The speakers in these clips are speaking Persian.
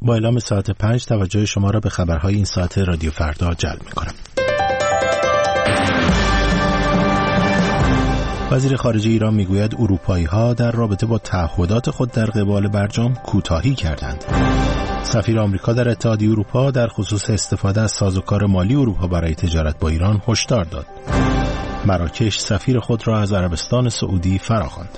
با اعلام ساعت 5 توجه شما را به خبرهای این ساعت رادیو فردا جلب می‌کنم. وزیر خارجه ایران میگوید اروپایی‌ها در رابطه با تعهدات خود در قبال برجام کوتاهی کردند. سفیر آمریکا در اتحادیه اروپا در خصوص استفاده از سازوکار مالی اروپا برای تجارت با ایران هشدار داد. مراکش سفیر خود را از عربستان سعودی فراخواند.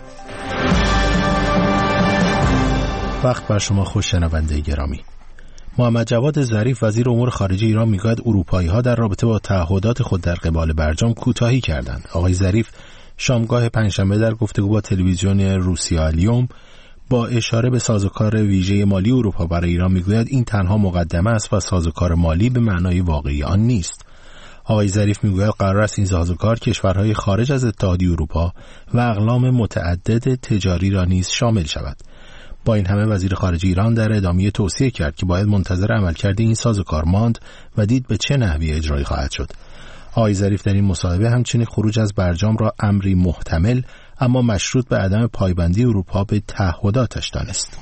وقت بر شما خوش شنونده گرامی. محمد جواد ظریف وزیر امور خارجه ایران میگوید اروپایی‌ها در رابطه با تعهدات خود در قبال برجام کوتاهی کردند. آقای ظریف شامگاه پنجشنبه در گفتگو با تلویزیون روسیا الیوم با اشاره به سازوکار ویژه مالی اروپا برای ایران میگوید این تنها مقدمه است و سازوکار مالی به معنای واقعی آن نیست. آقای ظریف میگوید قرار است این سازوکار کشورهای خارج از اتحادیه اروپا و اقلام متعدد تجاری را نیز شامل شود. با این همه وزیر خارجه ایران در ادامه توصیه کرد که باید منتظر عملکرد این سازوکار ماند و دید به چه نحوی اجرایی خواهد شد. آقای ظریف در این مصاحبه همچنین خروج از برجام را امری محتمل اما مشروط به عدم پایبندی اروپا به تعهداتش دانست.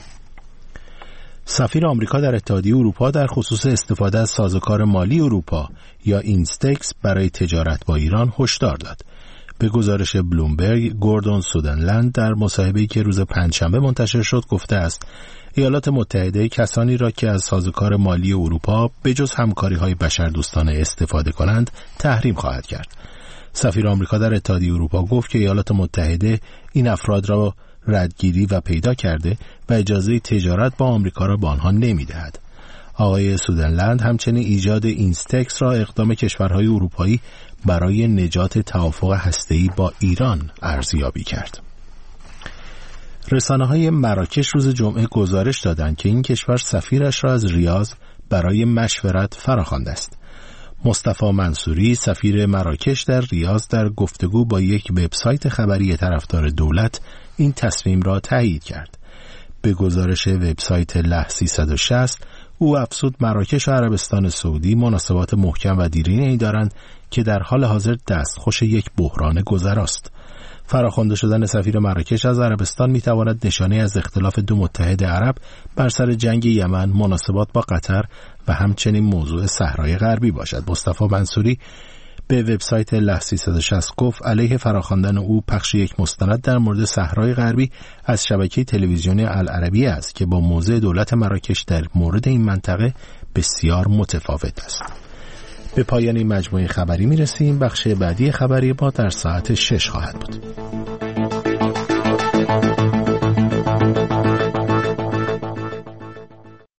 سفیر آمریکا در اتحادیه اروپا در خصوص استفاده از سازوکار مالی اروپا یا اینستکس برای تجارت با ایران هشدار داد. به گزارش بلومبرگ، گوردون سودنلند در مصاحبه‌ای که روز پنجشنبه منتشر شد گفته است ایالات متحده کسانی را که از سازوکار مالی اروپا به جز همکاری‌های بشردوستانه استفاده کنند تحریم خواهد کرد. سفیر آمریکا در اتحادیه اروپا گفت که ایالات متحده این افراد را ردگیری و پیدا کرده و اجازه تجارت با آمریکا را به آنها نمی‌دهد. آقای سودنلند همچنین ایجاد اینستکس را اقدام کشورهای اروپایی برای نجات توافق هسته‌ای با ایران ارزیابی کرد. رسانه‌های مراکش روز جمعه گزارش دادند که این کشور سفیرش را از ریاض برای مشورت فراخوانده است. مصطفی منصوری سفیر مراکش در ریاض در گفتگو با یک وبسایت خبری طرفدار دولت این تصمیم را تایید کرد. به گزارش وبسایت له 360 او افزود مراکش و عربستان سعودی مناسبات محکم و دیرینه‌ای دارند که در حال حاضر دستخوش یک بحران گذراست. فراخوانده شدن سفیر مراکش از عربستان میتواند نشانه از اختلاف دو متحد عرب بر سر جنگ یمن، مناسبات با قطر و همچنین موضوع صحرای غربی باشد. مصطفی منصوری به وبسایت له 360 گفت علیه فراخواندن او پخش یک مستند در مورد صحرای غربی از شبکه تلویزیونی العربیه است که با موضع دولت مراکش در مورد این منطقه بسیار متفاوت است. به پایان این مجموعه خبری میرسیم. بخش بعدی خبری ما در ساعت 6 خواهد بود.